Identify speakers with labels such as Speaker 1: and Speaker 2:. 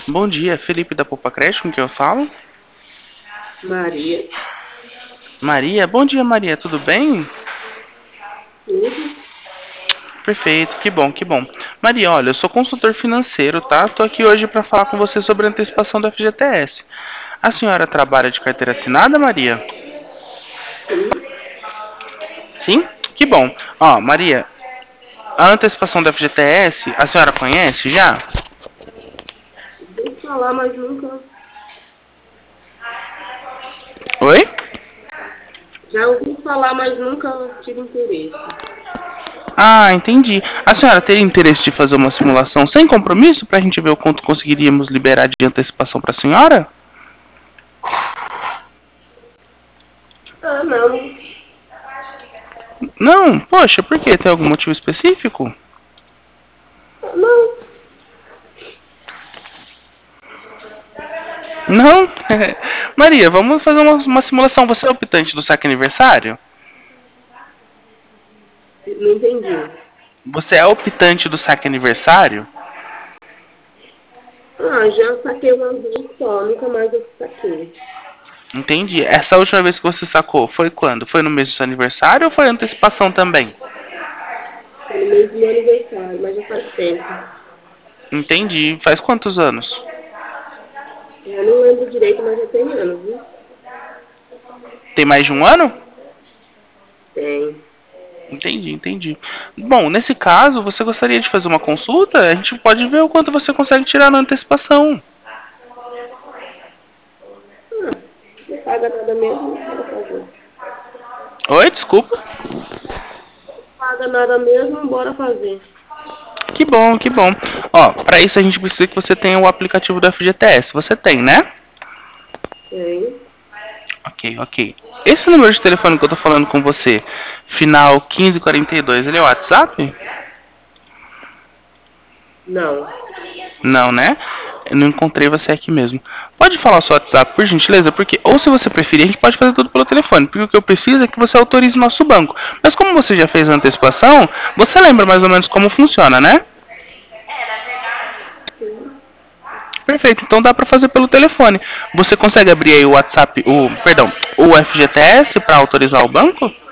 Speaker 1: Bom dia, Felipe da Poupa Crédito, com quem eu falo?
Speaker 2: Maria,
Speaker 1: Maria, bom dia Maria, tudo bem?
Speaker 2: tudo?
Speaker 1: Perfeito, que bom, que bom. Maria, olha, eu sou consultor financeiro, tá? Tô aqui hoje para falar com você sobre a antecipação do FGTS. A senhora trabalha de carteira assinada, Maria?
Speaker 2: Sim.
Speaker 1: Sim? Que bom. Ó, Maria, a antecipação do FGTS, a senhora conhece já?
Speaker 2: Vou falar, mas nunca.
Speaker 1: Oi?
Speaker 2: Já ouvi falar, mas nunca tive interesse.
Speaker 1: Ah, entendi. A senhora teria interesse de fazer uma simulação sem compromisso para a gente ver o quanto conseguiríamos liberar de antecipação para a senhora?
Speaker 2: Ah, não.
Speaker 1: Não, poxa, por quê? Tem algum motivo específico?
Speaker 2: Não.
Speaker 1: Não? Maria, vamos fazer uma simulação. Você é optante do saque aniversário?
Speaker 2: Não entendi.
Speaker 1: Você é optante do saque aniversário?
Speaker 2: Ah, já saquei uma vez só, nunca mais eu saquei.
Speaker 1: Entendi. Essa última vez que você sacou foi quando? Foi no mês do seu aniversário ou foi antecipação também?
Speaker 2: Foi no mês do meu aniversário, mas já faz tempo.
Speaker 1: Entendi. Faz quantos anos?
Speaker 2: Eu não lembro direito, mas já tem anos, viu?
Speaker 1: Tem mais de um ano?
Speaker 2: Tem.
Speaker 1: Entendi, entendi. Bom, nesse caso, você gostaria de fazer uma consulta? A gente pode ver o quanto você consegue tirar na antecipação.
Speaker 2: Ah, não paga nada mesmo, bora fazer.
Speaker 1: Oi, desculpa.
Speaker 2: Não paga nada mesmo, bora fazer.
Speaker 1: Que bom, que bom. Ó, para isso a gente precisa que você tenha o aplicativo do FGTS. Você tem, né?
Speaker 2: Tem.
Speaker 1: Ok, ok. Esse número de telefone que eu tô falando com você, final 1542, ele é o WhatsApp?
Speaker 2: Não.
Speaker 1: Não, né? Eu não encontrei você aqui mesmo. Pode falar o seu WhatsApp, por gentileza? Porque, ou se você preferir, a gente pode fazer tudo pelo telefone. Porque o que eu preciso é que você autorize o nosso banco. Mas como você já fez a antecipação, você lembra mais ou menos como funciona, né?
Speaker 2: Sim.
Speaker 1: Perfeito, então dá para fazer pelo telefone. Você consegue abrir aí o WhatsApp, perdão, o FGTS para autorizar o banco?